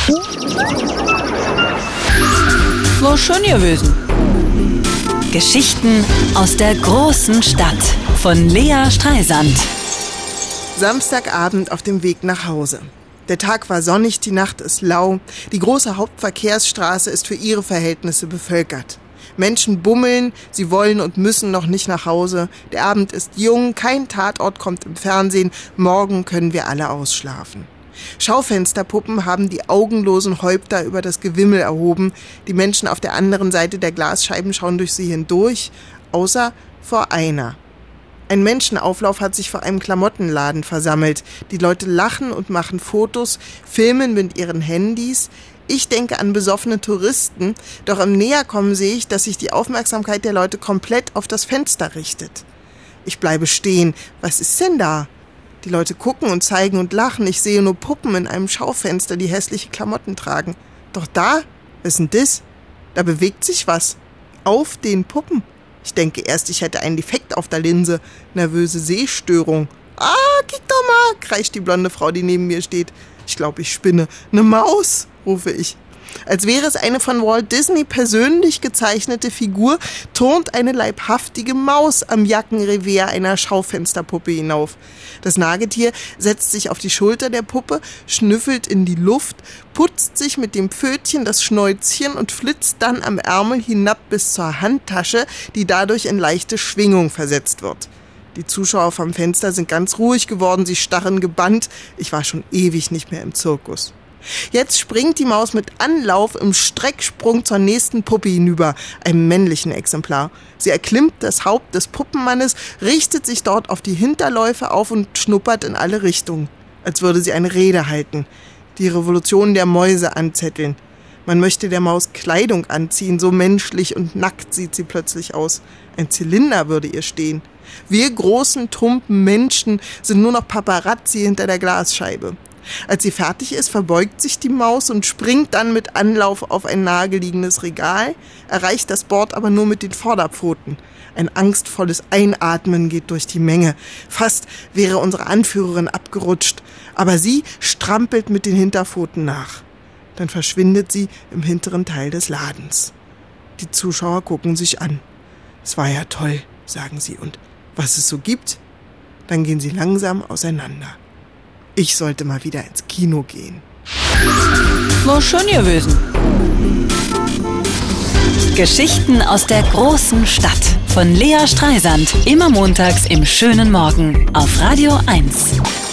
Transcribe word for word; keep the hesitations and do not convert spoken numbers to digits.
War schön gewesen. Geschichten aus der großen Stadt von Lea Streisand. Samstagabend auf dem Weg nach Hause. Der Tag war sonnig, die Nacht ist lau. Die große Hauptverkehrsstraße ist für ihre Verhältnisse bevölkert. Menschen bummeln, sie wollen und müssen noch nicht nach Hause. Der Abend ist jung, kein Tatort kommt im Fernsehen. Morgen können wir alle ausschlafen. Schaufensterpuppen haben die augenlosen Häupter über das Gewimmel erhoben. Die Menschen auf der anderen Seite der Glasscheiben schauen durch sie hindurch, außer vor einer. Ein Menschenauflauf hat sich vor einem Klamottenladen versammelt. Die Leute lachen und machen Fotos, filmen mit ihren Handys. Ich denke an besoffene Touristen, doch im Näherkommen sehe ich, dass sich die Aufmerksamkeit der Leute komplett auf das Fenster richtet. Ich bleibe stehen. Was ist denn da? Die Leute gucken und zeigen und lachen. Ich sehe nur Puppen in einem Schaufenster, die hässliche Klamotten tragen. Doch da, was ist denn das? Da bewegt sich was. Auf den Puppen. Ich denke erst, ich hätte einen Defekt auf der Linse. Nervöse Sehstörung. Ah, kick doch mal, kreischt die blonde Frau, die neben mir steht. Ich glaube, ich spinne. Eine Maus, rufe ich. Als wäre es eine von Walt Disney persönlich gezeichnete Figur, turnt eine leibhaftige Maus am Jackenrevers einer Schaufensterpuppe hinauf. Das Nagetier setzt sich auf die Schulter der Puppe, schnüffelt in die Luft, putzt sich mit dem Pfötchen das Schnäuzchen und flitzt dann am Ärmel hinab bis zur Handtasche, die dadurch in leichte Schwingung versetzt wird. Die Zuschauer vom Fenster sind ganz ruhig geworden, sie starren gebannt. Ich war schon ewig nicht mehr im Zirkus. Jetzt springt die Maus mit Anlauf im Strecksprung zur nächsten Puppe hinüber, einem männlichen Exemplar. Sie erklimmt das Haupt des Puppenmannes, richtet sich dort auf die Hinterläufe auf und schnuppert in alle Richtungen, als würde sie eine Rede halten, die Revolution der Mäuse anzetteln. Man möchte der Maus Kleidung anziehen, so menschlich und nackt sieht sie plötzlich aus. Ein Zylinder würde ihr stehen. Wir großen, tumpen Menschen sind nur noch Paparazzi hinter der Glasscheibe. Als sie fertig ist, verbeugt sich die Maus und springt dann mit Anlauf auf ein nahegeliegenes Regal, erreicht das Board aber nur mit den Vorderpfoten. Ein angstvolles Einatmen geht durch die Menge. Fast wäre unsere Anführerin abgerutscht, aber sie strampelt mit den Hinterpfoten nach. Dann verschwindet sie im hinteren Teil des Ladens. Die Zuschauer gucken sich an. Es war ja toll, sagen sie, und was es so gibt, dann gehen sie langsam auseinander. Ich sollte mal wieder ins Kino gehen. War schön gewesen. Geschichten aus der großen Stadt von Lea Streisand. Immer montags im schönen Morgen auf Radio eins.